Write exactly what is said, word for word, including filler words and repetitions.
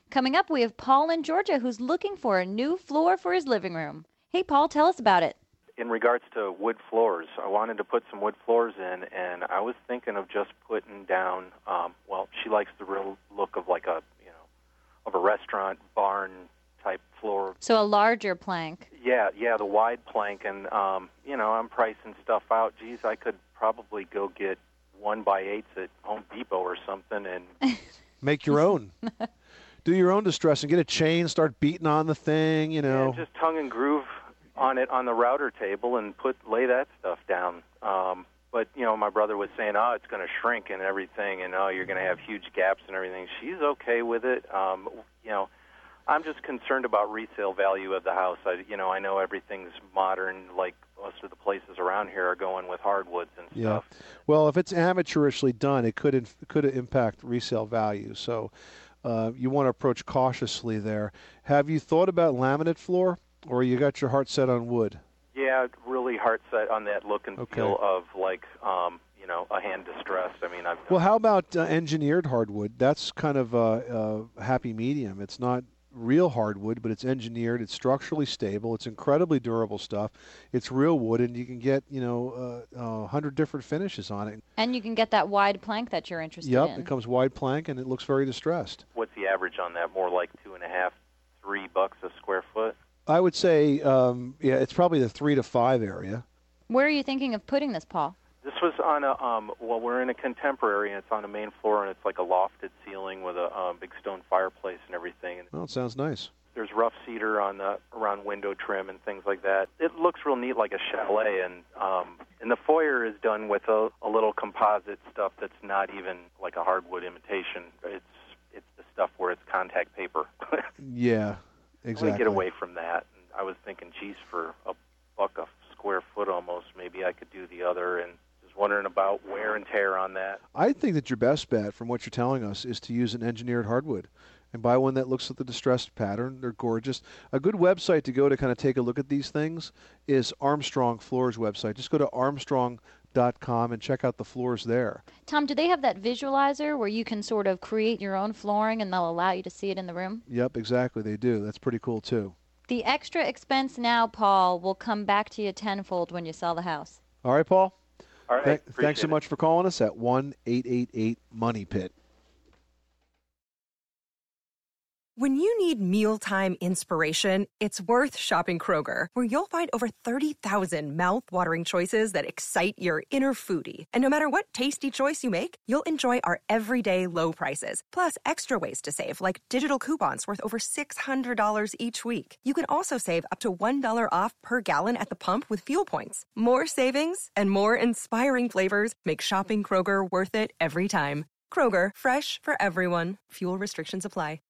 Coming up, we have Paul in Georgia who's looking for a new floor for his living room. Hey, Paul, tell us about it. In regards to wood floors, I wanted to put some wood floors in, and I was thinking of just putting down, um, well, she likes the real look of like a, you know, of a restaurant barn type floor. So a larger plank. Yeah, yeah, the wide plank, and, um, you know, I'm pricing stuff out. Geez, I could probably go get one by eights at Home Depot or something and make your own. Do your own distressing. Get a chain, start beating on the thing, you know. Yeah, just tongue and groove on it on the router table and put lay that stuff down. Um, but, you know, my brother was saying, oh, it's going to shrink and everything, and, oh, you're going to have huge gaps and everything. She's okay with it. Um, you know, I'm just concerned about resale value of the house. I, you know, I know everything's modern, like most of the places around here are going with hardwoods and stuff. Yeah. Well, if it's amateurishly done, it could inf- could impact resale value. So uh, you want to approach cautiously there. Have you thought about laminate floor, or you got your heart set on wood? Yeah, really heart set on that look and Okay. feel of like, um, you know, a hand distressed. I mean, I've Well, how about uh, engineered hardwood? That's kind of a, a happy medium. It's not real hardwood, but it's engineered. It's structurally stable. It's incredibly durable stuff. It's real wood, and you can get, you know, uh, a uh, hundred different finishes on it. And you can get that wide plank that you're interested Yep, in. it comes wide plank, and it looks very distressed. What's the average on that? More like two and a half, three bucks a square foot? I would say, um, yeah, it's probably the three to five area. Where are you thinking of putting this, Paul? This was on a, um, well, we're in a contemporary, and it's on a main floor, and it's like a lofted ceiling with a um, big stone fireplace and everything. And Oh, it sounds nice. there's rough cedar on the around window trim and things like that. It looks real neat, like a chalet, and um, and the foyer is done with a, a little composite stuff that's not even like a hardwood imitation. It's it's the stuff where it's contact paper. Yeah, I exactly. want to get away from that. And I was thinking, geez, for a buck a square foot almost, maybe I could do the other, and just wondering about wear and tear on that. I think that your best bet, from what you're telling us, is to use an engineered hardwood and buy one that looks like the distressed pattern. They're gorgeous. A good website to go to kind of take a look at these things is Armstrong Floors website. Just go to armstrong dot com and check out the floors there. Tom, do they have that visualizer where you can sort of create your own flooring and they'll allow you to see it in the room? Yep, exactly. They do. That's pretty cool, too. The extra expense now, Paul, will come back to you tenfold when you sell the house. All right, Paul? All right, Th- appreciate thanks so it. much for calling us at one eight eight eight money pit. When you need mealtime inspiration, it's worth shopping Kroger, where you'll find over thirty thousand mouth-watering choices that excite your inner foodie. And no matter what tasty choice you make, you'll enjoy our everyday low prices, plus extra ways to save, like digital coupons worth over six hundred dollars each week. You can also save up to one dollar off per gallon at the pump with fuel points. More savings and more inspiring flavors make shopping Kroger worth it every time. Kroger, fresh for everyone. Fuel restrictions apply.